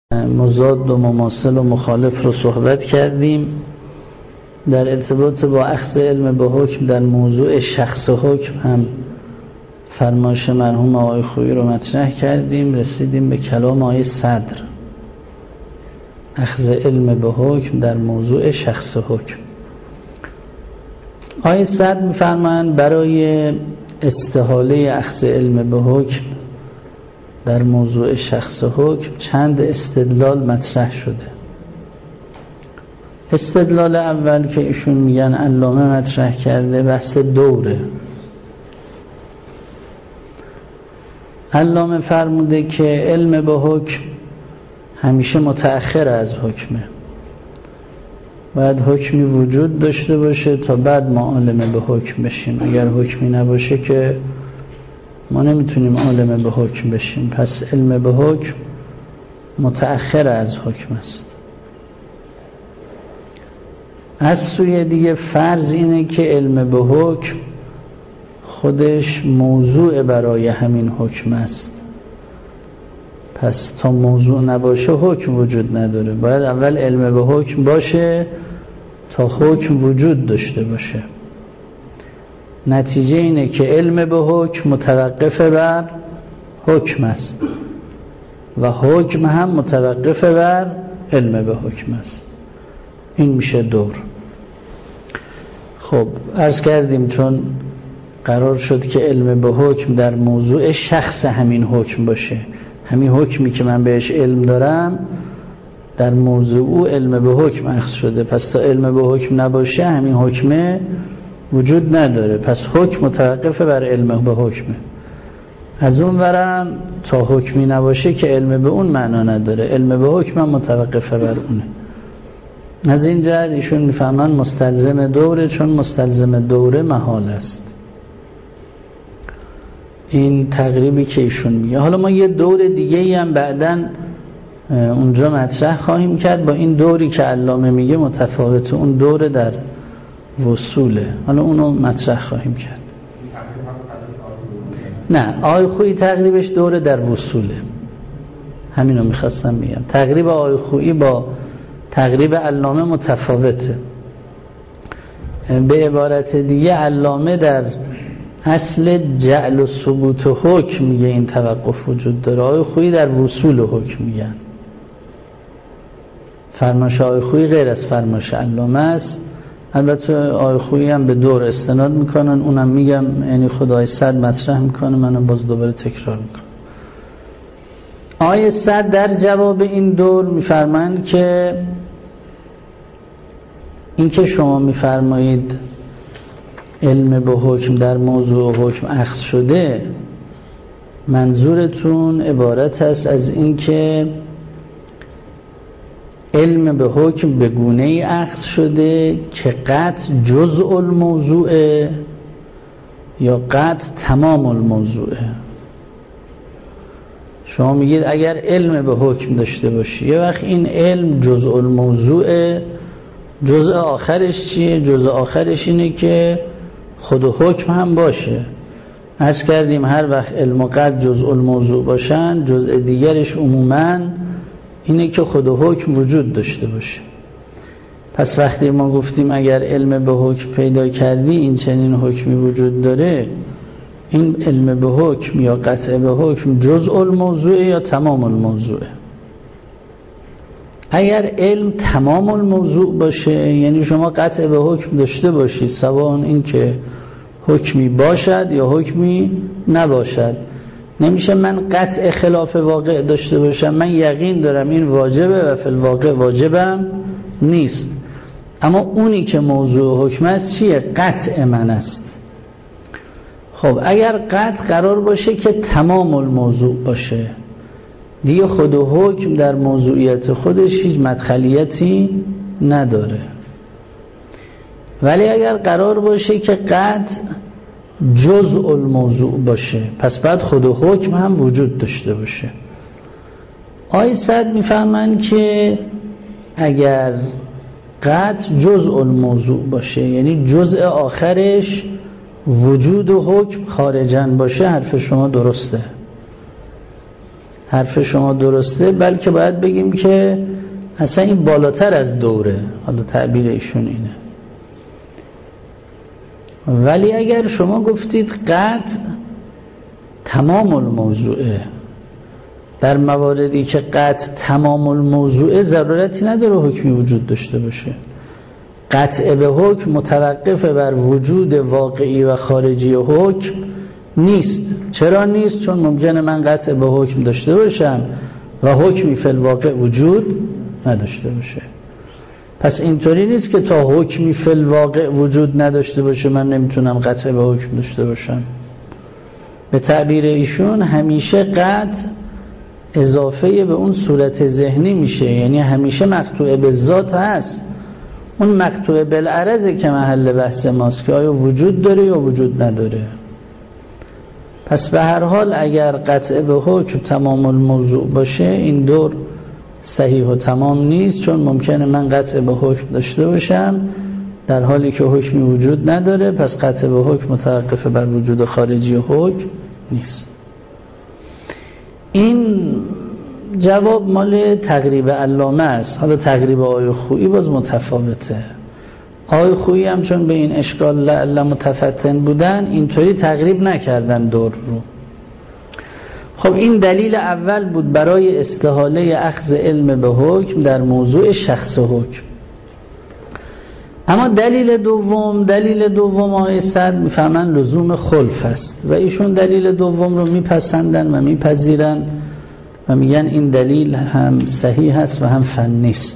مضاد و مماثل و مخالف رو صحبت کردیم. در ارتباط با اخذ علم به حکم در موضوع شخص حکم هم فرمایش مرحوم آقای خویی رو مطرح کردیم. رسیدیم به کلام آقای صدر، اخذ علم به حکم در موضوع شخص حکم. آقای صدر می‌فرمایند برای استحاله اخذ علم به حکم در موضوع شخص حکم چند استدلال مطرح شده. استدلال اول که ایشون میگن علامه مطرح کرده بحث دوره. علامه فرموده که علم به حکم همیشه متأخر از حکمه، باید حکمی وجود داشته باشه تا بعد ما عالم به حکم بشیم. اگر حکمی نباشه که ما نمیتونیم عالم به حکم بشیم. پس علم به حکم متأخر از حکم است. از سوی دیگه فرض اینه که علم به حکم خودش موضوع برای همین حکم است. پس تا موضوع نباشه حکم وجود نداره. باید اول علم به حکم باشه تا حکم وجود داشته باشه. نتیجه اینه که علم به حکم متوقف بر حکم است و حکم هم متوقف بر علم به حکم است. این میشه دور. خب عرض کردیم چون قرار شد که علم به حکم در موضوع شخص همین حکم باشه، همین حکمی که من بهش علم دارم در موضوع او علم به حکم اخذ شده، پس تا علم به حکم نباشه همین حکمه وجود نداره. پس حکم متوقف بر علم به حکمه. از اون ورم تا حکمی نباشه که علم به اون معنا نداره، علم به حکم هم متوقف بر اونه. از این جهت ایشون میفهمن مستلزم دوره، چون مستلزم دوره محال است. این تقریبی که ایشون میگه. حالا ما یه دور دیگه هم بعدن اونجا مطرح خواهیم کرد. با این دوری که علامه میگه متفاوته. اون دوره در وصوله، حالا اونو مطرح خواهیم کرد. نه، آقای خویی تقریبش دوره در وصوله. همینو میخواستم بگم. تقریب آقای خویی با تقریب علامه متفاوته. به عبارت دیگه علامه در اصل جعل و ثبوت و حکم میگه این توقف وجود داره. آقای خویی در وصول و حکم میگن. فرمایش آقای خویی غیر از فرمایش علامه است. البته آقای خویی هم به دور استناد میکنن، اونم میگم یعنی خدای صد مطرح میکنه، منم باز دوباره تکرار میکنم. آقای صد در جواب این دور میفرمایند که این که شما میفرمایید علم به حکم در موضوع حکم اخذ شده، منظورتون عبارت است از این که علم به حکم به گونه‌ای اخذ شده که قطع جزء الموضوعه یا قطع تمام الموضوعه. شما میگید اگر علم به حکم داشته باشی، یه وقت این علم جزء الموضوعه، جزء آخرش چیه؟ جزء آخرش اینه که خود حکم هم باشه. عرض کردیم هر وقت علم و قطع جزء الموضوع باشن، جزء دیگرش عموماً اینه که خود حکم وجود داشته باشه. پس وقتی ما گفتیم اگر علم به حکم پیدا کردی این چنین حکمی وجود داره، این علم به حکم یا قطع به حکم جزء الموضوع یا تمام الموضوع. اگر علم تمام الموضوع باشه یعنی شما قطع به حکم داشته باشید، سواء این که حکمی باشد یا حکمی نباشد. نمیشه من قطع خلاف واقع داشته باشم، من یقین دارم این واجبه و فی الواقع واجبم نیست، اما اونی که موضوع حکم است چیه؟ قطع من است. خب اگر قطع قرار باشه که تمام الموضوع باشه، دیگه خود حکم در موضوعیت خودش هیچ مدخلیتی نداره. ولی اگر قرار باشه که قطع جزء الموضوع باشه، پس بعد خود حکم هم وجود داشته باشه. آقای صد میفهمن که اگر قطع جزء الموضوع باشه یعنی جزء آخرش وجود و حکم خارجن باشه، حرف شما درسته. حرف شما درسته، بلکه باید بگیم که اصلا این بالاتر از دوره. حالا تعبیر ایشون اینه. ولی اگر شما گفتید قطع تمام الموضوعه، در مواردی که قطع تمام الموضوعه ضرورتی نداره حکمی وجود داشته باشه. قطع به حکم متوقف بر وجود واقعی و خارجی حکم نیست. چرا نیست؟ چون ممکنه من قطع به حکم داشته باشم و حکمی فی الواقع وجود نداشته باشه. پس اینطوری نیست که تا حکمی فی الواقع وجود نداشته باشه من نمیتونم قطع به حکم داشته باشم. به تعبیر ایشون همیشه قطع اضافه به اون صورت ذهنی میشه، یعنی همیشه مقطوع به ذات هست. اون مقطوع بالعرضه که محل بحث ماست که آیا وجود داره یا وجود نداره. پس به هر حال اگر قطع به حکم تمام الموضوع باشه این دور صحیح و تمام نیست، چون ممکنه من قطع به حکم داشته باشم در حالی که حکمی وجود نداره، پس قطع به حکم متوقف بر وجود خارجی حکم نیست. این جواب مال تقریب علامه است. حالا تقریب آقای خویی باز متفاوته. آقای خویی هم چون به این اشکال لعل متفتن بودن اینطوری تقریب نکردن دور رو. خب این دلیل اول بود برای استحاله اخذ علم به حکم در موضوع شخص حکم. اما دلیل دوم آقای سعد میفهمن لزوم خلف است و ایشون دلیل دوم رو میپسندن و میپذیرن و میگن این دلیل هم صحیح است و هم فنی است.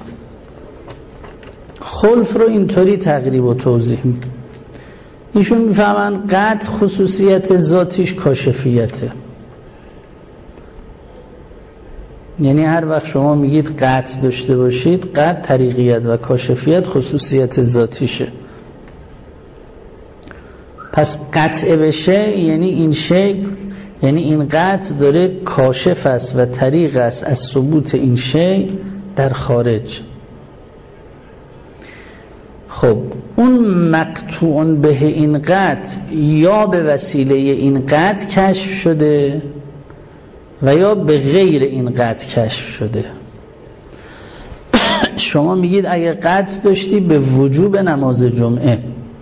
خلف رو اینطوری تقریب و توضیح میکنن. ایشون میفهمن قطع خصوصیت ذاتیش کاشفیته. یعنی هر وقت شما میگید قطع داشته باشید، قطع طریقیت و کاشفیت خصوصیت ذاتیشه. پس قطع بشه یعنی این شی، یعنی این قطع داره کاشف است و طریق است از ثبوت این شی در خارج. خب اون مقطوع به این قطع یا به وسیله این قطع کشف شده و یا به غیر این قطع کشف شده. شما میگید اگه قطع داشتی به وجوب نماز جمعه،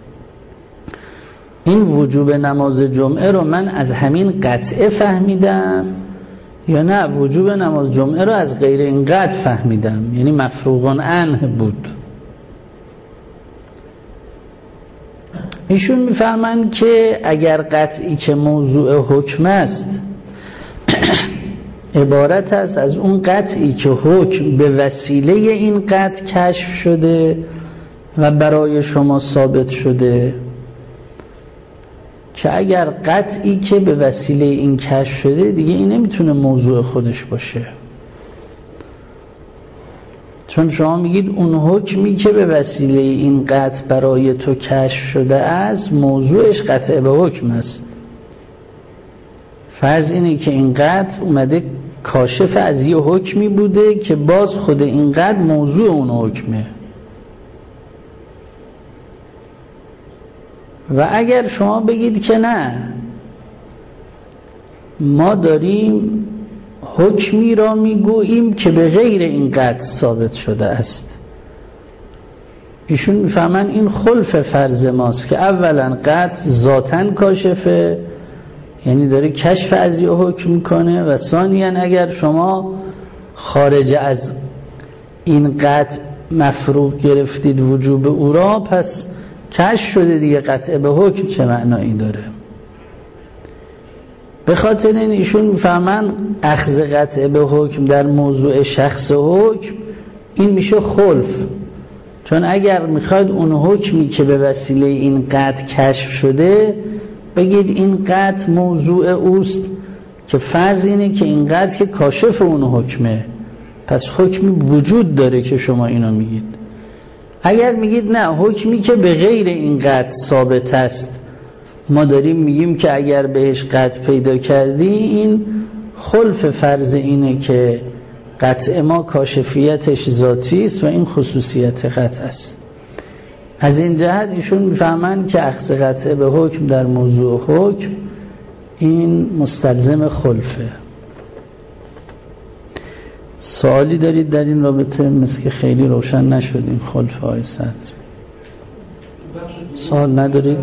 این وجوب نماز جمعه رو من از همین قطعه فهمیدم یا نه وجوب نماز جمعه رو از غیر این قطع فهمیدم، یعنی مفروغ عنه بود. ایشون میفهمن که اگر قطعی که موضوع حکم است عبارت است از اون قطعی که حکم به وسیله این قطع کشف شده و برای شما ثابت شده، که اگر قطعی که به وسیله این کشف شده دیگه این نمیتونه موضوع خودش باشه، چون شما میگید اون حکمی که به وسیله این قطع برای تو کشف شده است موضوعش قطع به حکم است. فرض اینه که این قطع اومده کاشف از یه حکمی بوده که باز خود این قطع موضوع اون حکمه. و اگر شما بگید که نه، ما داریم حکمی را میگوییم که به غیر این قطع ثابت شده است، ایشون میفهمن این خلف فرض ماست که اولا قطع ذاتاً کاشفه، یعنی داره کشف از یه حکم میکنه، و ثانیاً اگر شما خارج از این قطع مفروغ گرفتید وجوب او را، پس کشف شده دیگه، قطع به حکم چه معنایی داره؟ به خاطر این ایشون میفهمن اخذ قطع به حکم در موضوع شخص حکم این میشه خلف، چون اگر میخواید اون حکمی که به وسیله این قطع کشف شده بگید این قطع موضوع اوست، که فرض اینه که این قطع که کاشف اون حکمه، پس حکمی وجود داره که شما اینو میگید. اگر میگید نه، حکمی که به غیر این قطع ثابت است، ما داریم میگیم که اگر بهش قطع پیدا کردی، این خلف فرض اینه که قطع ما کاشفیتش ذاتی است و این خصوصیت قطع است. از این جهت ایشون میفهمن که اخذ قطع به حکم در موضوع حکم این مستلزم خلفه. سوالی دارید در این رابطه؟ مثل که خیلی روشن نشدیم. خلف آقای صدر سوال ندارید؟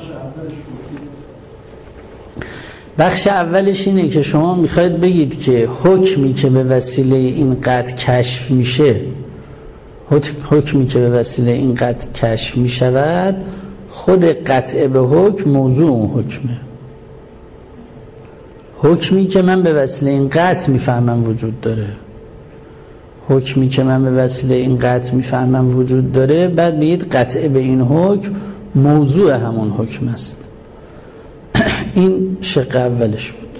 بخش اولش اینه که شما میخواید بگید که حکمی که به وسیله این قطع کشف میشه، حکمی که به وسیله این قطع کشف میشود، خود قطع به حکم موضوع اون حکمه. حکمی که من به وسیله این قطع میفهمم وجود داره، حکمی که من به وسیله این قطع میفهمم وجود داره، بعد بگید قطع به این حکم موضوع همون حکم است. این شق اولش بود.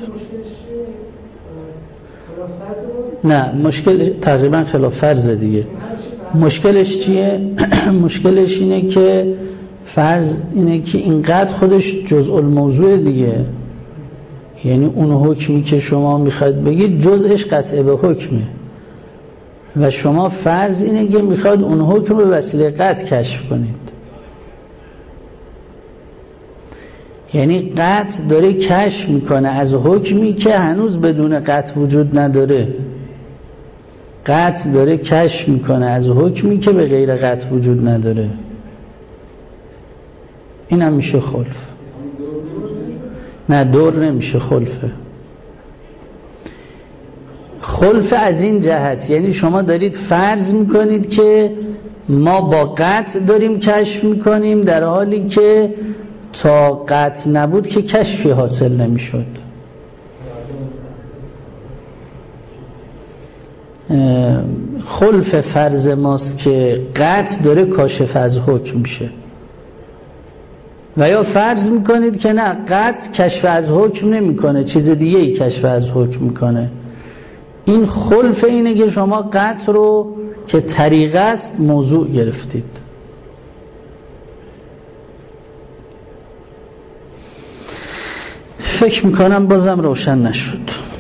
نه، مشکل تقریبا خلاف فرض دیگه. مشکلش چیه؟ مشکلش اینه که فرض اینه که این قطع خودش جزء الموضوع دیگه، یعنی اون حکمی که شما میخواید بگید جزءش قطع به حکمه و شما فرض اینه که میخواید اون حکم به وسیله قطع کشف کنید. یعنی قطع داره کشف میکنه از حکمی که هنوز بدون قطع وجود نداره. قطع داره کشف میکنه از حکمی که به غیر قطع وجود نداره. این هم میشه خلف. نه، دور نمیشه، خلفه. خلف از این جهت، یعنی شما دارید فرض میکنید که ما با قطع داریم کشف میکنیم، در حالی که تا قطع نبود که کشفی حاصل نمیشد. خلف فرض ماست که قطع داره کاشف از حکم میشه، و یا فرض میکنید که نه، قطع کشف از حکم نمیکنه، چیز دیگه ای کشف از حکم میکنه. این خلف اینه که شما قطع رو که طریقه است موضوع گرفتید. فکر میکنم بازم روشن نشد.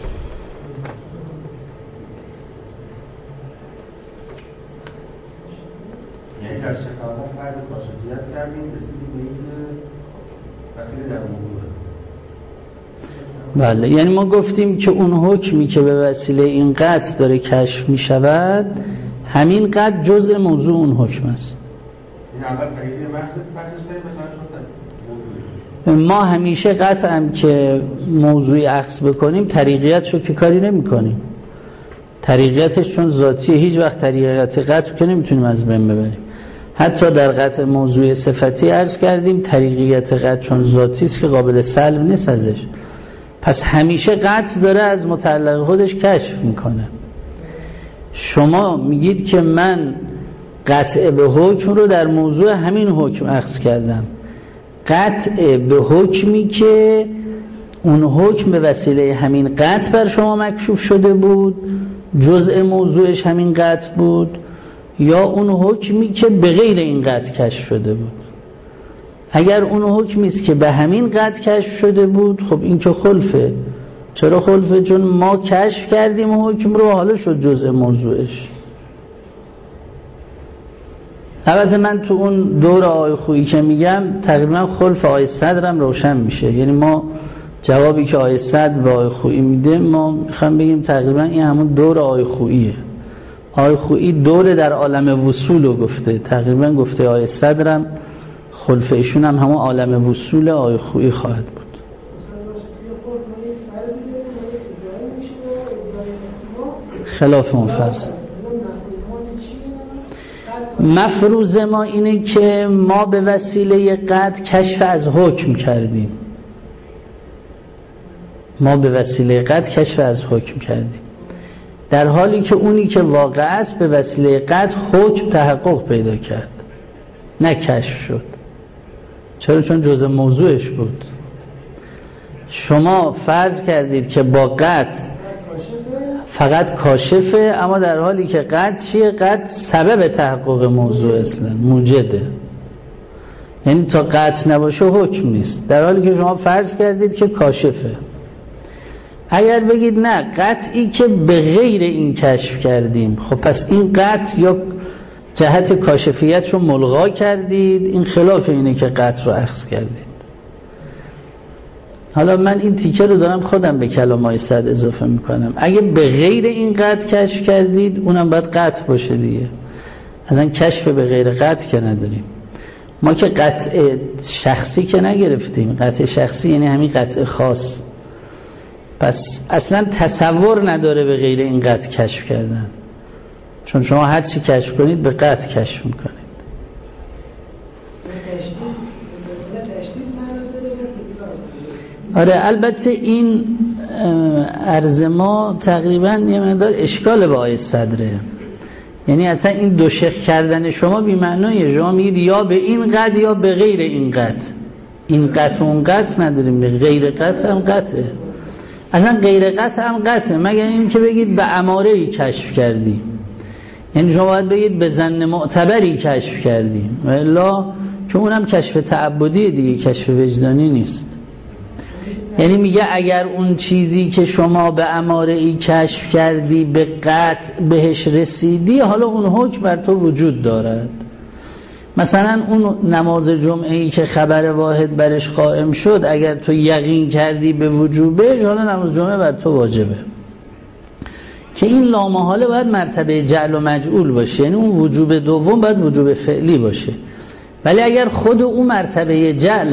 یعنی در شکاوت فرض کاشفیت کردیم رسیدیم به این بخیلی در موضوع. بله، یعنی ما گفتیم که اون حکمی که به وسیله این قطع داره کشف میشود، همین قطع جزء موضوع اون حکم است. این اول طریقی محض فرضش کنیم مثلا شد ما همیشه قطع هم که موضوعی اخذ بکنیم طریقیتشو که کاری نمی کنیم. طریقیتش چون ذاتیه، هیچ وقت طریقیت قطع که نمیتونیم از بین ببریم. حتی در قطع موضوع صفتی عرض کردیم طریقیت قطع چون ذاتی است که قابل سلب نیست ازش، پس همیشه قطع داره از متعلق خودش کشف میکنه. شما میگید که من قطع به حکم رو در موضوع همین حکم اخذ کردم، قطع به حکمی که اون حکم به وسیله همین قطع بر شما مکشوف شده بود، جزء موضوعش همین قطع بود، یا اون حکمی که به غیر این قطع کشف شده بود. اگر اون حکمی است که به همین قطع کشف شده بود، خب این که خلفه. چرا خلفه؟ چون ما کشف کردیم حکم رو، حالا شد جزء موضوعش. البته من تو اون دور آقای خویی که میگم تقریبا خلف آقای صدرم روشن میشه، یعنی ما جوابی که آقای صدر به آقای خویی میده ما میخوام بگیم تقریبا این همون دور آقای خوییه. آقای خویی دور در عالم وصول رو گفته، تقریبا گفته آقای صدرم خلف ایشون هم همون عالم وصول آقای خویی خواهد بود. خلاف اون فرض. مفروض ما اینه که ما به وسیله قطع کشف از حکم کردیم. ما به وسیله قطع کشف از حکم کردیم، در حالی که اونی که واقع است به وسیله قطع حکم تحقق پیدا کرد، نه کشف شد. چرا؟ چون جزء موضوعش بود. شما فرض کردید که با قطع فقط کاشفه، اما در حالی که قطع چیه؟ قطع سبب تحقق موضوع اصلا موجده، یعنی تا قطع نباشه حکم نیست، در حالی که شما فرض کردید که کاشفه. اگر بگید نه، قطعی که به غیر این کشف کردیم، خب پس این قطع یا جهت کاشفیت رو ملغا کردید، این خلاف اینه که قطع رو اخذ کردید. حالا من این تیکه رو دارم خودم به کلامای صد اضافه میکنم. اگه به غیر این قطع کشف کردید اونم باید قطع باشه دیگه. اصلا کشف به غیر قطع که نداریم. ما که قطع شخصی که نگرفتیم. قطع شخصی یعنی همین قطع خاص. پس اصلا تصور نداره به غیر این قطع کشف کردن، چون شما هر چی کشف کنید به قطع کشف میکنید. آره البته این عرض ما تقریبا یه مقدار اشکال با آیه صدره. یعنی اصلا این دو شق کردن شما بی معنیه. شما میگید یا به این قطع یا به غیر این قطع. این قطع و اون قطع نداریم، به غیر قطع هم قطعه. اصلا غیر قطع هم قطعه، مگر این که بگید به اماره‌ای کشف کردی. یعنی شما باید بگید به ظن معتبری کشف کردی، و الا که اونم کشف تعبدی دیگه، کشف وجدانی نیست. یعنی میگه اگر اون چیزی که شما به اماره‌ای کشف کردی به قطع بهش رسیدی، حالا اون حکم بر تو وجود دارد. مثلا اون نماز جمعه‌ای که خبر واحد برش قائم شد، اگر تو یقین کردی به وجوبه، حالا نماز جمعه بر تو واجبه. که این لامحاله باید مرتبه جعل و مجعول باشه، یعنی اون وجوب دوم باید وجوب فعلی باشه. ولی اگر خود او مرتبه جعل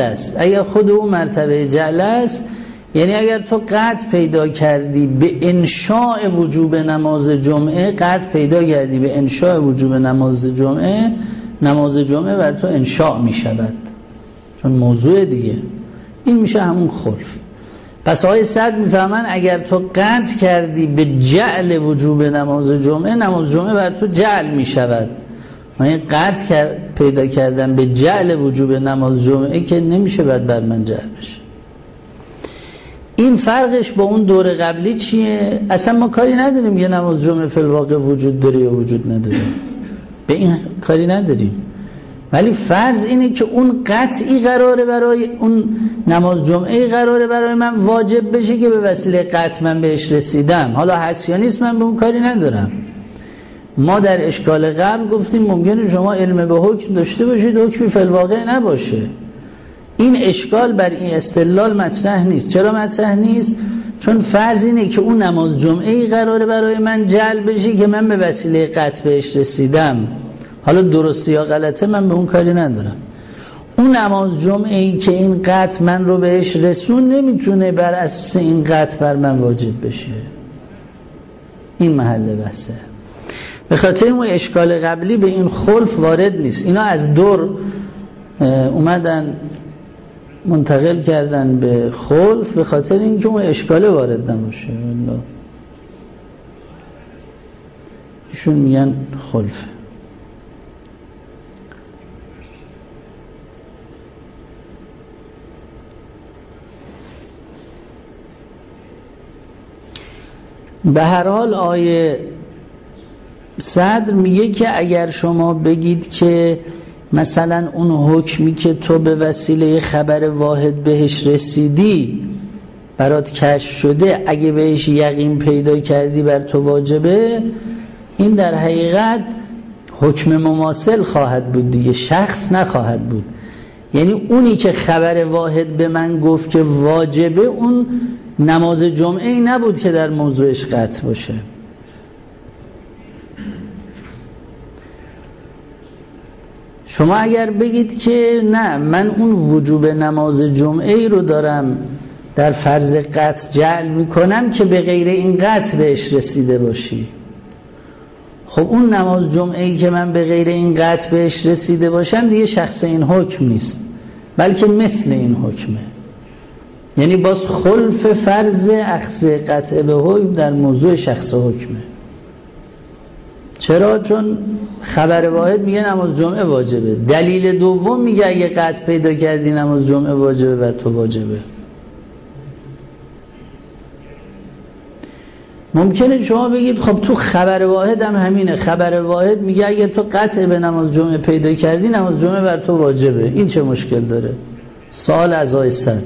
است، یعنی اگر تو قطع پیدا کردی به انشاء وجوب نماز جمعه، قطع پیدا کردی به انشاء وجوب نماز جمعه بر تو انشاء می شود، چون موضوع دیگه این میشه همون خلف. پس آیه صد میفهمن اگر تو قطع کردی به جعل وجوب نماز جمعه بر تو جعل می شود. من قطع پیدا کردم به جعل وجوب نماز جمعه که نمیشه بعد بر من جعل بشه. این فرقش با اون دور قبلی چیه؟ اصلا ما کاری نداریم یه نماز جمعه فی الواقع وجود داره یا وجود نداره، به این کاری نداریم. ولی فرض اینه که اون قطعی قراره برای اون نماز جمعه قراره برای من واجب بشه که به وسیله قطع من بهش رسیدم. حالا هست یا نیست من به اون کاری ندارم. ما در اشکال قبل گفتیم ممکنه شما علم به حکم داشته باشید، حکمی فی الواقع نباشه. این اشکال بر این استدلال مطرح نیست. چرا مطرح نیست؟ چون فرض اینه که اون نماز جمعه‌ای قراره برای من جعل بشه که من به وسیله قطع بهش رسیدم. حالا درستی یا غلطه من به اون کاری ندارم. اون نماز جمعه‌ای که این قطع من رو بهش رسون نمیتونه بر اساس این قطع بر من واجب بشه. این محل بحثه. به خاطر اون اشکال قبلی به این خلف وارد نیست. اینا از دور اومدن منتقل کردن به خلف به خاطر اینکه اون اشکال وارد نباشه. ایشون میگن خلف. به هر حال آیه صدر میگه که اگر شما بگید که مثلا اون حکمی که تو به وسیله خبر واحد بهش رسیدی برات کشف شده، اگه بهش یقین پیدا کردی بر تو واجبه، این در حقیقت حکم مماثل خواهد بود دیگه، شخص نخواهد بود. یعنی اونی که خبر واحد به من گفت که واجبه، اون نماز جمعه ای نبود که در موضوعش قطع باشه. شما اگر بگید که نه من اون وجوب نماز جمعه ای رو دارم در فرض قطع جعل میکنم که به غیر این قطع بهش رسیده باشی، خب اون نماز جمعه ای که من به غیر این قطع بهش رسیده باشم دیگه شخص این حکم نیست، بلکه مثل این حکمه. یعنی باز خلف فرض اخذ قطع به حکم در موضوع شخص حکمه. چرا؟ چون خبر واحد میگه نماز جمعه واجبه، دلیل دوم میگه اگه قطع پیدا کردی نماز جمعه واجبه بر تو واجبه. ممکنه شما بگید خب تو خبر واحد هم همینه، خبر واحد میگه اگه تو قطع به نماز جمعه پیدا کردی نماز جمعه بر تو واجبه، این چه مشکل داره؟ سوال از آیه صدر.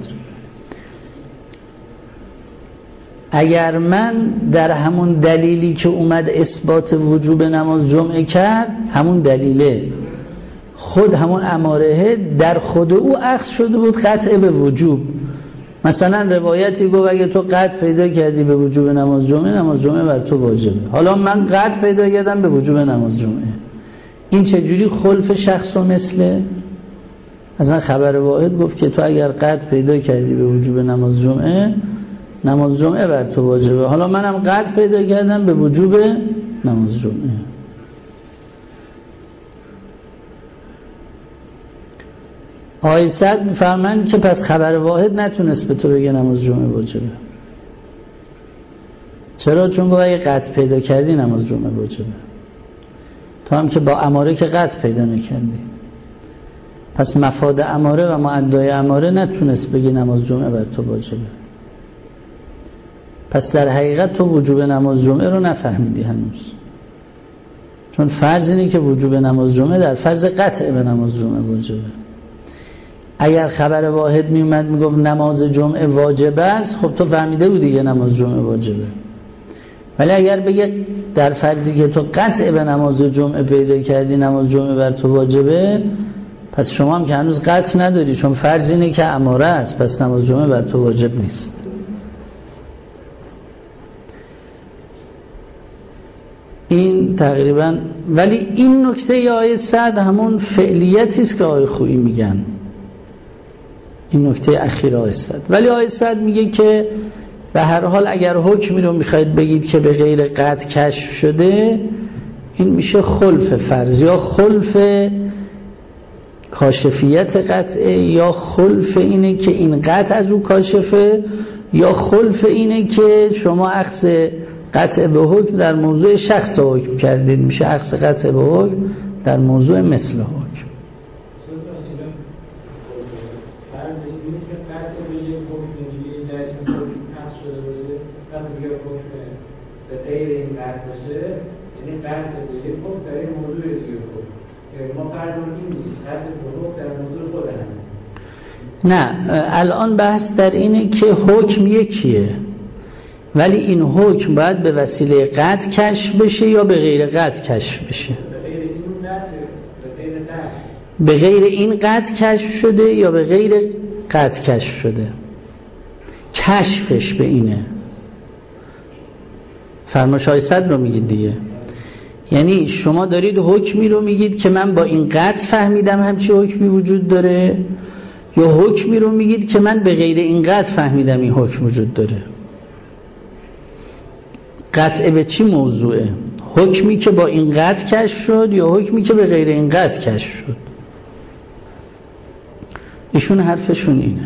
اگر من در همون دلیلی که اومد اثبات وجوب نماز جمعه کرد، همون دلیله خود همون اماره در خود او اخذ شده بود قطع به وجوب، مثلا روایتی گفت اگه تو قطع پیدا کردی به وجوب نماز جمعه بر تو واجبه. حالا من قطع پیدا کردم به وجوب نماز جمعه، این چجوری خلف شخص و مثله؟ مثلا خبر واحد گفت که تو اگر قطع پیدا کردی به وجوب نماز جمعه بر تو واجبه، حالا منم قطع پیدا کردم به وجوب نماز جمعه. آقای سعد میفهمند که پس خبر واحد نتونست به تو بگه نماز جمعه واجبه. چرا؟ چون گفت اگه قطع پیدا کردی نماز جمعه واجبه، تو هم که با اماره که قطع پیدا نکردی، پس مفاد اماره و معدای اماره نتونست بگی نماز جمعه بر تو واجبه. پس در حقیقت تو وجوب نماز جمعه رو نفهمیدی هنوز، چون فرض اینه که وجوب نماز جمعه در فرض قطع به نماز جمعه واجبه. اگر خبر واحد میومد میگفت نماز جمعه واجب است، خب تو فهمیده بودی یه نماز جمعه واجبه. ولی اگر بگه در فرضی که تو قطع به نماز جمعه پیدا کردی نماز جمعه بر تو واجبه، پس شما هم که هنوز قطع نداری، چون فرض اینه که اماره است، پس نماز جمعه بر تو واجب نیست. این تقریبا، ولی این نکته آیه سعد همون فعلیتی است که آیه خویی میگن، این نکته اخیر آیه سعد. ولی آیه سعد میگه که به هر حال اگر حکمی رو میخواید بگید که به غیر قطع کشف شده، این میشه خلف فرض، یا خلف کاشفیت قطعه، یا خلف اینه که این قطع از او کاشفه، یا خلف اینه که شما اخذ قطع به حکم در موضوع شخص حکم کردید، میشه اخذ قطع به حکم در موضوع مثل حکم. نه، الان بحث در اینه که حکم یکیه، ولی این حکم باید به وسیله قطع کشف بشه یا به غیر قطع کشف بشه. به غیر این قطع کشف شده یا به غیر قطع کشف شده، کشفش به اینه. فرمایش های صد رو میگید دیگه، یعنی شما دارید حکمی رو میگید که من با این قطع فهمیدم همچی حکمی وجود داره، یا حکمی رو میگید که من به غیر این قطع فهمیدم این حکم وجود داره. قطع به چی موضوعه؟ حکمی که با این قطع کشف شد یا حکمی که به غیر این قطع کشف شد؟ ایشون حرفشون اینه.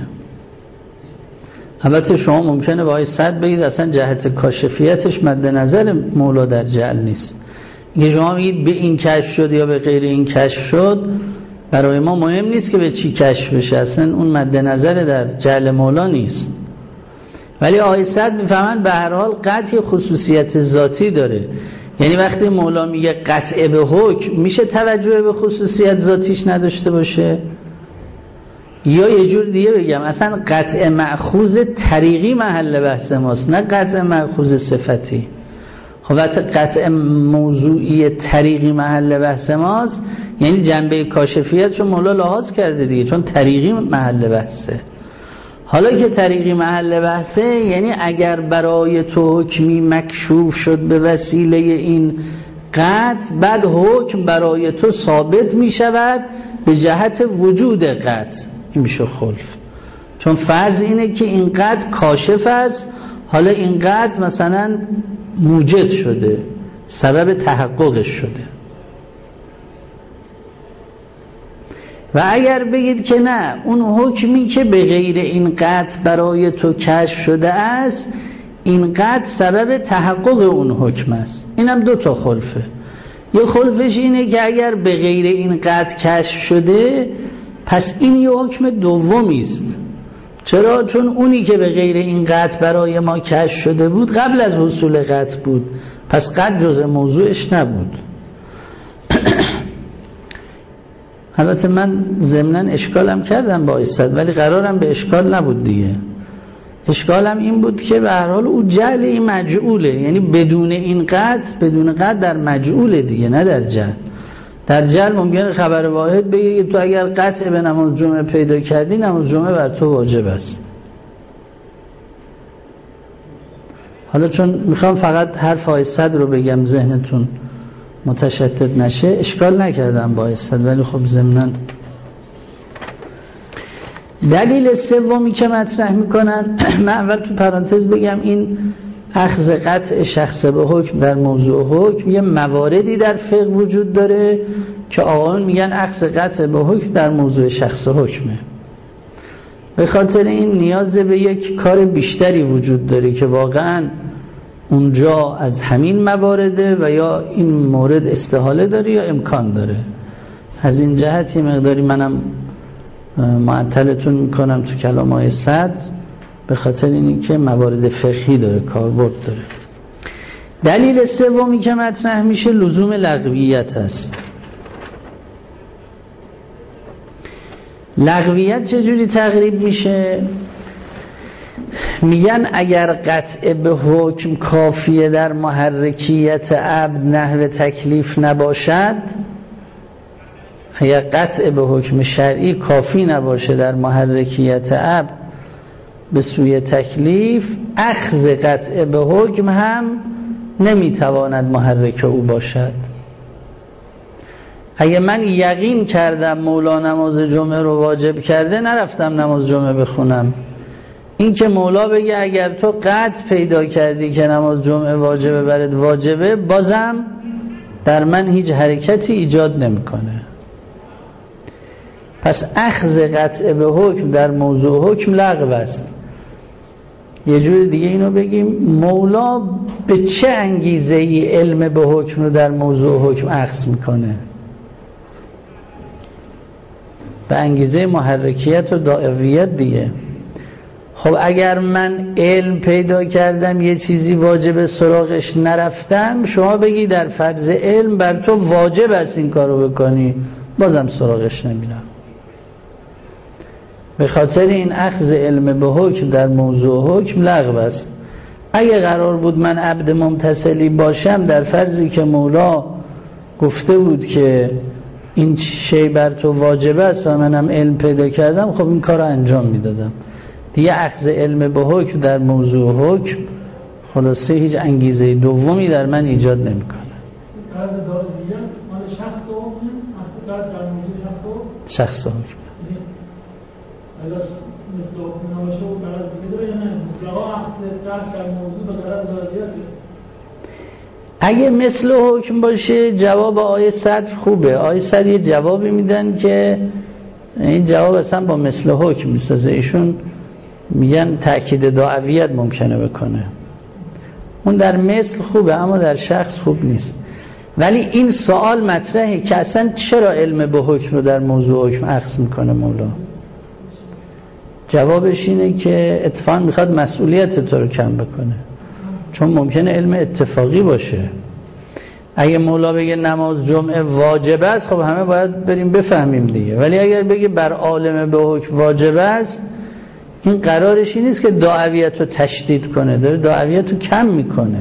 البته شما ممکنه با آیه صد بگید اصلا جهت کاشفیتش مد نظر مولا در جعل نیست. اگه شما میگید به این کشف شد یا به غیر این کشف شد، برای ما مهم نیست که به چی کشف بشه، اصلا اون مد نظر در جعل مولا نیست. ولی آیه صد میفهمن به هر حال قطع خصوصیت ذاتی داره، یعنی وقتی مولا میگه قطع به حکم، میشه توجه به خصوصیت ذاتیش نداشته باشه؟ یا یه جور دیگه بگم، اصلا قطع مأخوذ طریقی محل بحث ماست، نه قطع مأخوذ صفتی. خب وقتی قطع موضوعی طریقی محل بحث ماست، یعنی جنبه کاشفیت رو مولا لحاظ کرده دیگه، چون طریقی محل بحثه. حالا که طریقی محل بحثه، یعنی اگر برای تو حکمی مکشوف شد به وسیله این قطع، بعد حکم برای تو ثابت می شود به جهت وجود قطع، این میشه خلف. چون فرض اینه که این قطع کاشف است، حالا این قطع مثلا موجد شده، سبب تحققش شده. و اگر بگید که نه، اون حکمی که به غیر این قطع برای تو کشف شده است، این قطع سبب تحقق اون حکم است، اینم دو تا خلفه. یه خلفش اینه که اگر به غیر این قطع کشف شده، پس این یه حکم دومی است. چرا؟ چون اونی که به غیر این قطع برای ما کشف شده بود قبل از حصول قطع بود، پس قطع جزء موضوعش نبود. البته من ضمناً اشکالم کردم با ایستاد، ولی قرارم به اشکال نبود دیگه. اشکالم این بود که به هر حال او جعل این مجعوله، یعنی بدون این قطع در مجعوله دیگه، نه در جعل. در جعل ممکنه خبر واحد بگه تو اگر قطع به نماز جمعه پیدا کردی، نماز جمعه بر تو واجب است. حالا چون میخوام فقط حرف آیه صد رو بگم ذهنتون متشتت نشه، اشکال نکردم با آیه صد، ولی خب ضمناً دلیل سومی که مطرح میکنن، من اول تو پرانتز بگم این اخذ قطع شخص به حکم در موضوع حکم یه مواردی در فقه وجود داره که آقایون میگن اخذ قطع به حکم در موضوع شخص حکمه. به خاطر این نیاز به یک کار بیشتری وجود داره که واقعا اونجا از همین موارده و یا این مورد استحاله داره یا امکان داره. از این جهت یه مقداری منم معطلتون میکنم تو کلام های صد، به خاطر اینی که موارد فقهی داره، کاربرد داره. دلیل سومی که مطرح میشه لزوم لغویت است. لغویت چجوری تقریب میشه؟ میگن اگر قطع به حکم کافیه در محرکیت عبد نحو تکلیف نباشد، اگر قطع به حکم شرعی کافی نباشه در محرکیت عبد به سوی تکلیف، اخذ قطع به حکم هم نمیتواند محرک او باشد. اگه من یقین کردم مولا نماز جمعه رو واجب کرده، نرفتم نماز جمعه بخونم. این که مولا بگه اگر تو قطع پیدا کردی که نماز جمعه واجبه برات واجبه، بازم در من هیچ حرکتی ایجاد نمیکنه. پس اخذ قطع به حکم در موضوع حکم لغو است. یه جور دیگه اینو بگیم، مولا به چه انگیزه ای علم به حکم رو در موضوع حکم اخذ میکنه؟ به انگیزه محرکیت و دائریت دیگه. خب اگر من علم پیدا کردم یه چیزی واجب سراغش نرفتم، شما بگی در فرض علم بر تو واجب است این کارو بکنی، بازم سراغش نمیرم. به خاطر این اخذ علم به حکم در موضوع حکم لغو است. اگه قرار بود من عبد ممتثلی باشم، در فرضی که مولا گفته بود که این شی بر تو واجب است و منم علم پیدا کردم، خب این کار رو انجام میدادم دیگه. اخذ علم به حکم در موضوع حکم خلاصه هیچ انگیزه دومی در من ایجاد نمیکنه. شخص حکم اگه مثل حکم باشه، جواب آیه صدر خوبه. آیه صدر یه جوابی میدن که این جواب اصلا با مثل حکم میسازه. ایشون میگن تأکید دعویت ممکنه بکنه. اون در مثل خوبه اما در شخص خوب نیست. ولی این سوال مطرحه که اصلا چرا علم به حکم رو در موضوع حکم اخذ میکنه مولا؟ جوابش اینه که اتفاقا میخواد مسئولیت تو رو کم بکنه، چون ممکنه علم اتفاقی باشه. اگه مولا بگه نماز جمعه واجب است، خب همه باید بریم بفهمیم دیگه. ولی اگر بگه بر عالم به حکم واجب است، این قرارش این نیست که دعویت رو تشدید کنه، داره دعویت رو کم میکنه.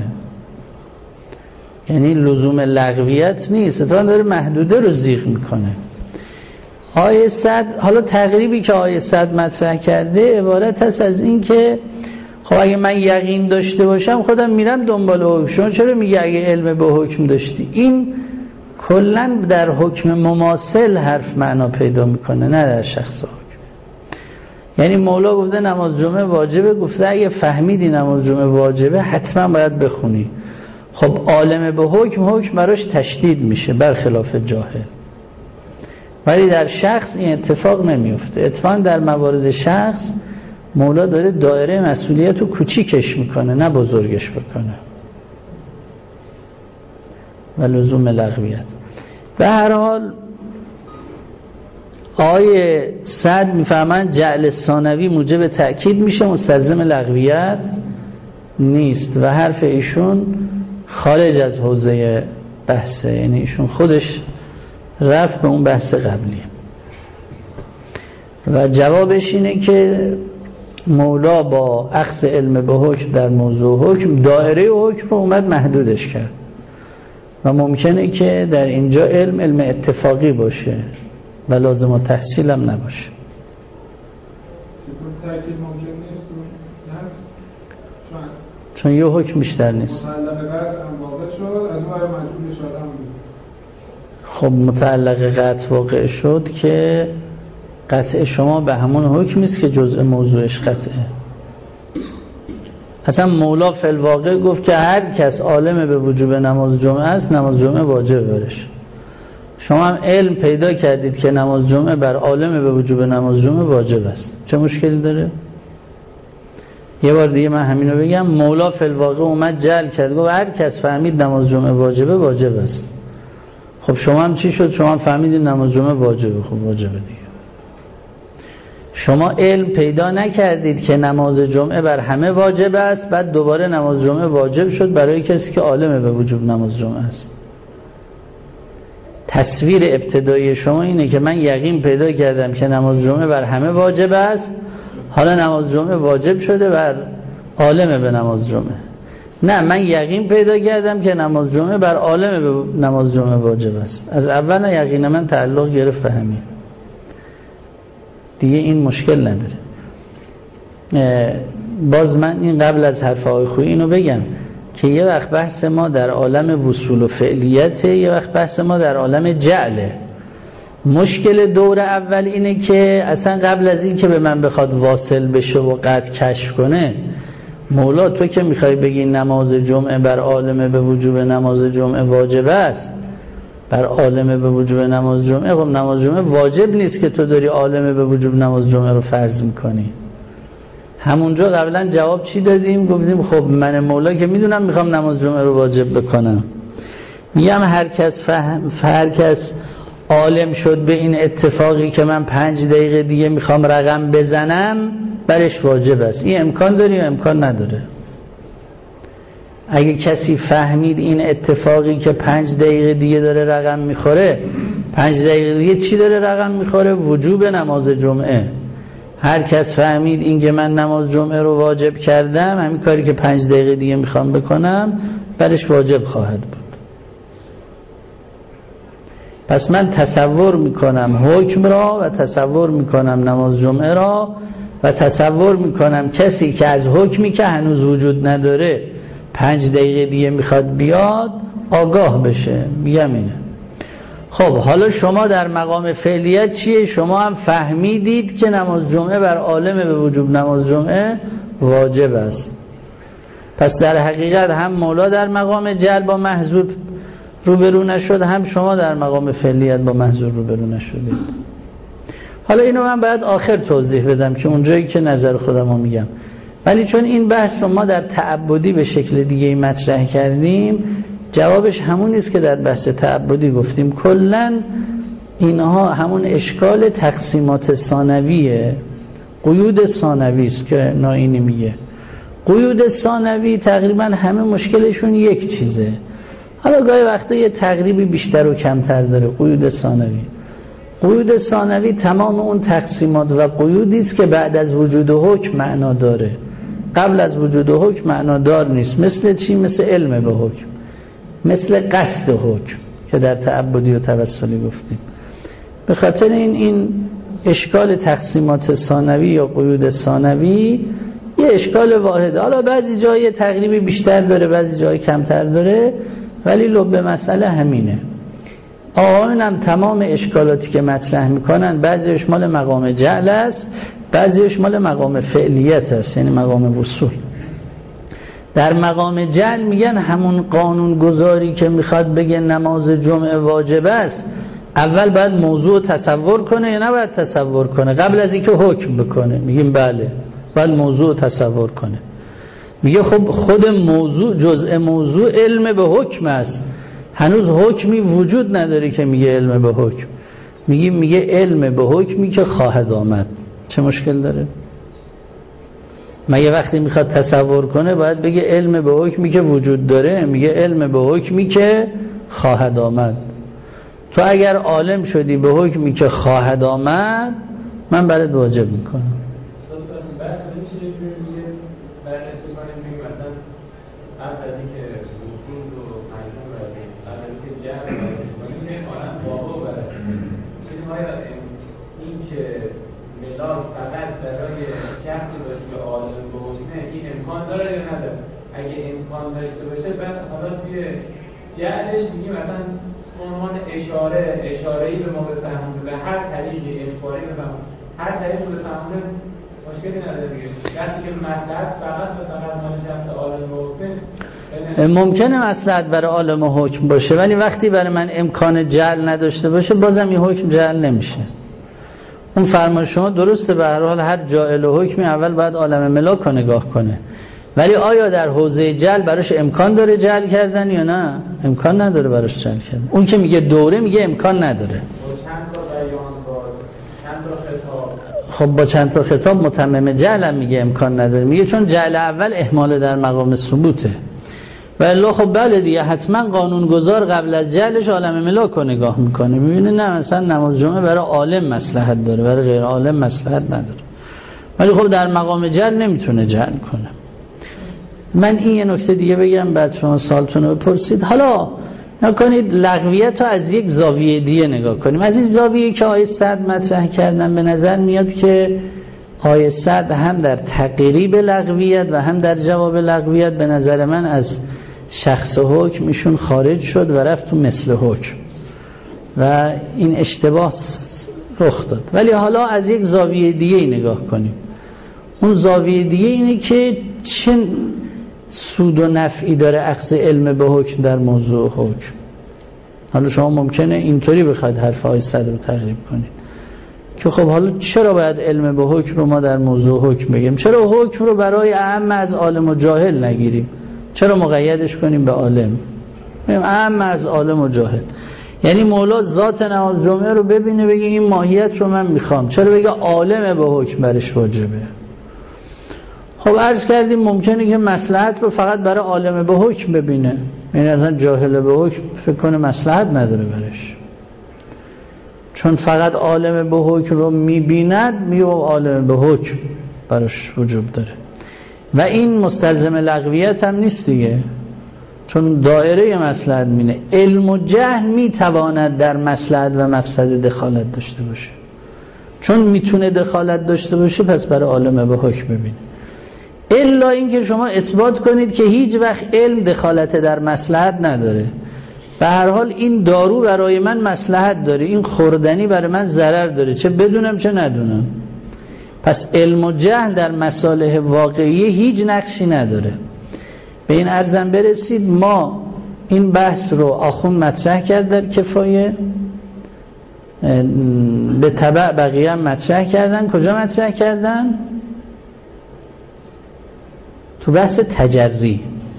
یعنی لزوم لغویت نیست، اتفاقا داره محدوده رو زیغ میکنه. آیه صد، حالا تقریبی که آیه صد مطرح کرده عبارت هست از این که خب اگه من یقین داشته باشم خودم میرم دنبال حکم. شما چرا میگه اگه علم به حکم داشتی؟ این کلن در حکم مماثل حرف معنا پیدا میکنه، نه در شخص حکم. یعنی مولا گفته نماز جمعه واجبه، گفته اگه فهمیدی نماز جمعه واجبه حتما باید بخونی. خب عالم به حکم براش تشدید میشه برخلاف جاهل. ولی در شخص این اتفاق نمیفته. اتفاقا در موارد شخص مولا داره دایره مسئولیت رو کوچیکش میکنه، نه بزرگش بکنه. و لزوم لغویت. به هر حال آیه صد میفهمن جعل ثانوی موجب تأکید میشه، مستلزم لغویت نیست و حرف ایشون خارج از حوزه بحثه. یعنی ایشون خودش رفت به اون بحث قبلی و جوابش اینه که مولا با اخذ علم به حکم در موضوع حکم دایره حکم رو اومد محدودش کرد و ممکنه که در اینجا علم اتفاقی باشه و لازم و تحصیل هم نباشه. چون یه حکم بیشتر نیست. متعلق قطع هم واقع شد، از اون برای مجبور شد هم بود. خب متعلق قطع واقع شد که قطع شما به همون حکمی است که جزء موضوعش قطعه. اصلا مولا فی الواقع گفت که هر کس عالم به وجوب نماز جمعه است نماز جمعه واجب برش. شما هم علم پیدا کردید که نماز جمعه بر عالم به وجوب نماز جمعه واجب است، چه مشکلی داره؟ یه بار دیگه من همینو بگم، مولا فی الواقع اومد جعل کرد گفت هر کس فهمید نماز جمعه واجبه واجب است. خب شما هم چی شد؟ شما هم فهمیدید نماز جمعه واجبه. خب واجبه دیگه. شما علم پیدا نکردید که نماز جمعه بر همه واجب است، بعد دوباره نماز جمعه واجب شد برای کسی که عالم به وجوب نماز جمعه است. تصویر ابتدایی شما اینه که من یقین پیدا کردم که نماز جمعه بر همه واجب است، حالا نماز جمعه واجب شده بر عالم به نماز جمعه. نه، من یقین پیدا کردم که نماز جمعه بر عالم به نماز جمعه واجب است. از اول یقین من تعلق گرفت به همین دیگه، این مشکل نداره. باز من این قبل از حرف آقای خویی اینو بگم که یه وقت بحث ما در عالم وصول و فعلیته، یه وقت بحث ما در عالم جعله. مشکل دور اول اینه که اصلا قبل از این که به من بخواد واصل بشه و قطع کشف کنه، مولا تو که میخوای بگی نماز جمعه بر عالم به وجوب نماز جمعه واجب است، بر عالم به وجوب نماز جمعه، خب نماز جمعه واجب نیست که تو داری عالم به وجوب نماز جمعه رو فرض میکنی. همونجا قبلا جواب چی دادیم؟ گفتیم خب من مولا که میدونم میخوام نماز جمعه رو واجب بکنم، میگم هر کس عالم شد به این اتفاقی که من 5 دقیقه دیگه میخوام رقم بزنم برش واجب است. این امکان داره یا امکان نداره؟ اگه کسی فهمید این اتفاقی که 5 دقیقه دیگه داره رقم میخوره، 5 دقیقه دیگه چی داره رقم میخوره؟ وجوب نماز جمعه. هر کس فهمید این که من نماز جمعه رو واجب کردم، همین کاری که 5 دقیقه دیگه میخوام بکنم برش واجب خواهد بود. پس من تصور میکنم حکم را و تصور میکنم نماز جمعه را و تصور میکنم کسی که از حکمی که هنوز وجود نداره 5 دقیقه دیگه میخواد بیاد آگاه بشه. میگم اینه. خب حالا شما در مقام فعلیت چیه؟ شما هم فهمیدید که نماز جمعه بر عالم به وجوب نماز جمعه واجب است. پس در حقیقت هم مولا در مقام جعل با محذور روبرو نشد، هم شما در مقام فعلیت با محذور روبرو نشدید. حالا اینو من باید آخر توضیح بدم که اونجایی که نظر خودم رو میگم، ولی چون این بحث رو ما در تعبدی به شکل دیگه مطرح کردیم، جوابش همون نیست که در بحث تعبدی گفتیم. کلن اینها همون اشکال تقسیمات ثانویه، قیود ثانوی است که ناینی میگه. قیود ثانوی تقریبا همه مشکلشون یک چیزه. حالا گاهی وقتا یه تقریبی بیشتر و کمتر داره. قیود ثانوی تمام اون تقسیمات و قیودی است که بعد از وجود حکم معنا داره، قبل از وجود حکم معنا دار نیست. مثل چی؟ مثل علم به حکم، مثل قصد حکم که در تعبدی و توسلی گفتیم. به خاطر این اشکال تقسیمات ثانوی یا قیود ثانوی یه اشکال واحده. حالا بعضی جای تقریبی بیشتر داره، بعضی جای کمتر داره، ولی لب مسئله همینه. آقایون هم تمام اشکالاتی که مطرح میکنن بعضیش مال مقام جعل است، بعضیش مال مقام فعلیت است، یعنی مقام وصول. در مقام جعل میگن همون قانون گذاری که میخواد بگه نماز جمعه واجب است، اول باید موضوع تصور کنه یا نباید تصور کنه قبل از اینکه حکم بکنه؟ میگیم بله، باید موضوع تصور کنه. میگه خب خود موضوع، جزء موضوع علم به حکم است، هنوز حکمی وجود نداره که میگه علم به حکم. میگه علم به حکمی که خواهد آمد. چه مشکل داره؟ مگه وقتی میخواد تصور کنه باید بگه علم به حکمی که وجود داره؟ میگه علم به حکمی که خواهد آمد. تو اگر عالم شدی به حکمی که خواهد آمد، من برات واجب میکنم. فقط برای شخصی باشه که عالم به حکمه، این امکان داره یا نداره؟ اگه امکان داشته باشه بعد حالا توی جعلش میگیم مثلا عنوان اشاره‌ای به ما بفهمونه به هر طریقی اخباری بفهمونه هر طریقی بفهمونه مشکلی نداره دیگه. وقتی که مصلحت فقط مال شخص عالم حکم ممکنه مصلحت برای عالم حکم باشه، ولی وقتی برای من امکان جعل نداشته باشه بازم این حکم جعل نمیشه. اون فرمان شما درسته، به هر حال هر جاعل و حکمی اول باید عالم ملاک رو نگاه کنه، ولی آیا در حوزه جعل براش امکان داره جعل کردن یا نه؟ امکان نداره براش جعل کردن. اون که میگه دوره میگه امکان نداره. خب با چند تا خطاب متمم جعل هم میگه امکان نداره، میگه چون جعل اول احمال در مقام ثبوته. و الا خب بله دیگه حتما قانونگذار قبل از جعلش عالم ملاک رو نگاه میکنه، میبینه نه مثلا نماز جمعه برای عالم مصلحت داره، برای غیر عالم مصلحت نداره، ولی خب در مقام جعل نمیتونه جعل کنه. من این یه نکته دیگه بگم بعد شما سوالتون رو بپرسید. حالا نکنید لغویت رو از یک زاویه دیگه نگاه کنیم، از این زاویه که آیه صد مطرح کردن به نظر میاد که آیه صد هم در تقریب لغویت و هم در جواب لغویت به نظر من از شخص حکم ایشون خارج شد و رفت تو مثل حکم و این اشتباه رخ داد. ولی حالا از یک زاویه دیگه نگاه کنیم. اون زاویه دیگه اینه که چه سود و نفعی داره اخذ علم به حکم در موضوع حکم. حالا شما ممکنه اینطوری بخواید حرف آیه صد رو تقریب کنید که خب حالا چرا باید علم به حکم رو ما در موضوع حکم بگیم؟ چرا حکم رو برای اعم از عالم و جاهل نگیریم؟ چرا مقیدش کنیم به عالم؟ اعم از عالم و جاهل. یعنی مولا ذات نماز جمعه رو ببینه بگه این ماهیت رو من میخوام، چرا بگه عالم به حکم برش واجبه؟ خب عرض کردیم ممکنه که مصلحت رو فقط برای عالم به حکم ببینه، یعنی اصلا جاهل به حکم فکر کنه مصلحت نداره برش، چون فقط عالم به حکم رو میبیند میگه عالم به حکم براش وجوب داره. و این مستلزم لغویت هم نیست دیگه، چون دایره مصلحت مینه. علم و جهل میتواند در مصلحت و مفسد دخالت داشته باشه، چون میتونه دخالت داشته باشه پس برای عالم به حکم ببینه. الا اینکه شما اثبات کنید که هیچ وقت علم دخالت در مصلحت نداره، به هر حال این دارو برای من مصلحت داره، این خوردنی برای من ضرر داره، چه بدونم چه ندونم، پس علم و جهل در مصالح واقعی هیچ نقشی نداره. به این عرضم برسید ما این بحث رو آخوند مطرح کرد در کفایه، به تبع بقیه هم مطرح کردن. کجا مطرح کردن؟ تو بحث تجری،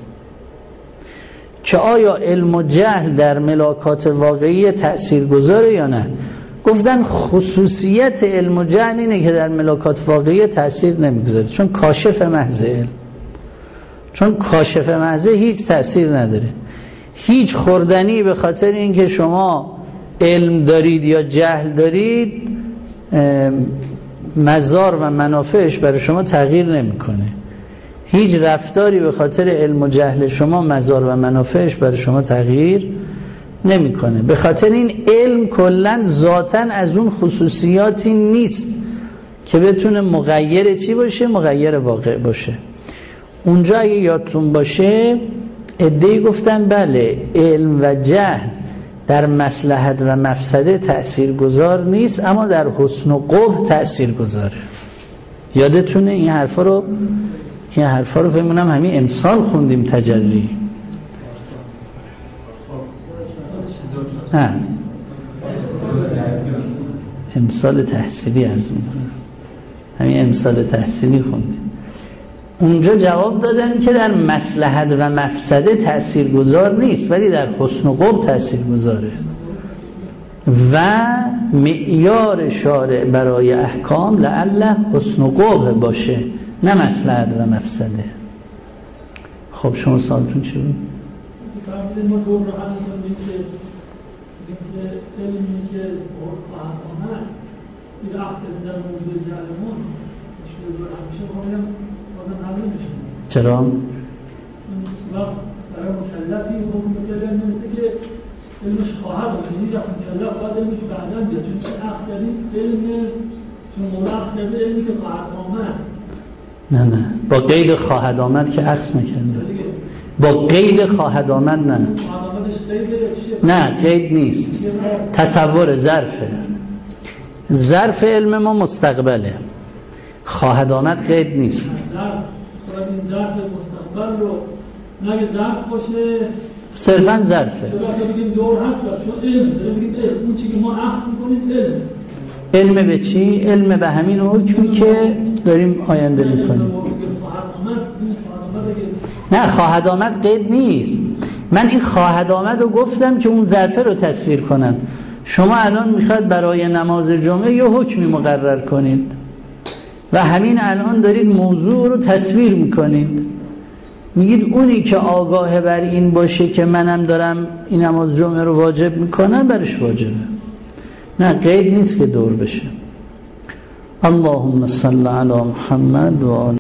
که آیا علم و جهل در ملاکات واقعی تأثیر گذاره یا نه. گفتن خصوصیت علم و جهل اینه که در ملاکات واقعی تأثیر نمیگذاره، چون کاشف محض علم، چون کاشف محض هیچ تأثیر نداره. هیچ خوردنی به خاطر اینکه شما علم دارید یا جهل دارید مضار و منافعش برای شما تغییر نمیکنه. هیچ رفتاری به خاطر علم و جهل شما مضار و منافعش برای شما تغییر نمیکنه. به خاطر این علم کلن ذاتاً از اون خصوصیاتی نیست که بتونه مغیر چی باشه؟ مغیر واقع باشه. اونجا اگه یادتون باشه عده‌ای گفتن بله علم و جهل در مصلحت و مفسده تأثیر گذار نیست، اما در حسن و قبح تأثیر گذاره. یادتونه این حرفا رو فهمونم همین امسال خوندیم تجلی. امسال تحصیلی عرض میکنم، همین امسال تحصیلی خوندیم. اونجا جواب دادن که در مصلحت و مفسده تأثیر گذار نیست، ولی در حسن و قبح تأثیر گذاره و معیار شارع برای احکام لعله حسن و قبح باشه نه مصلحت و مفسده. خب شما سوالتون چی بود؟ ما دور رو هم میکنیم که علمی که خواهد آمد این اخت در موضوع جلمون مشکل دور همیشه بخواهیم بازم حل نمیشه. چرا؟ وقت برای مکلفی حکم مکلف نمیشه که علمش خواهد آمد، یعنی وقت مکلف باید علمش بعدا بیاد، چون اخت داریم علم چون مولا اخت داریم علمی که خواهد آمد. نه با قید خواهد آمد که عکس نکنده. با قید خواهد آمد نه. آدمش قیده نه قید نیست، تصور ظرف علم ما مستقبله، خواهد آمد قید نیست. این ظرف مستقبل رو نگه ظرف باشه، صرفا ظرفه. چرا بگیم دور هست چون علم داریم، بگیم علم اون چی که ما اخذ میکنیم علم به چی؟ علم به همین حکمی که داریم آینده میکنیم. نه خواهد آمد قید نیست. من این خواهد آمد رو گفتم که اون ظرفه رو تصویر کنم. شما الان میخواد برای نماز جمعه یه حکمی مقرر کنید و همین الان دارید موضوع رو تصویر میکنید، میگید اونی که آگاه بر این باشه که منم دارم این نماز جمعه رو واجب میکنم برش واجبه. نه قید نیست که دور بشه. اللهم صل علی محمد و آل